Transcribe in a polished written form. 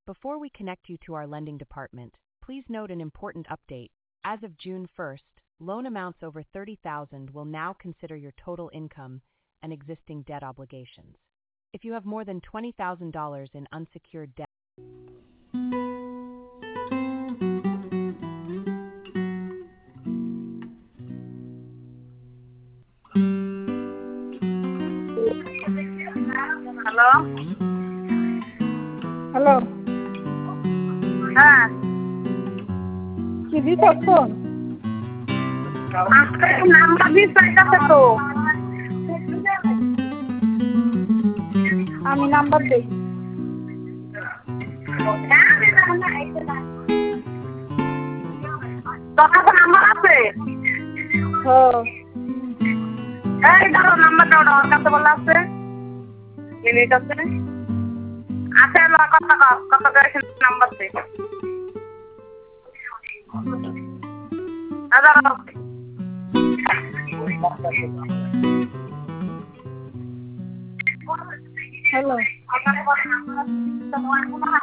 Before we connect you to our lending department, please note an important update. As of June 1st, loan amounts over $30,000 will now consider your total income and existing debt obligations. If you have more than $20,000 in unsecured debt, hello hello হ্যাঁ কি দিছস phone? আজকে number দিয়ে চাইতেছে তো আমি number দেই। তোর কাছে নাম্বার আছে? এই ধরো নাম্বারটা ওর কাছে বলা আছে মিনিট আছে আছে কত করে নাম্বার দে হ্যালো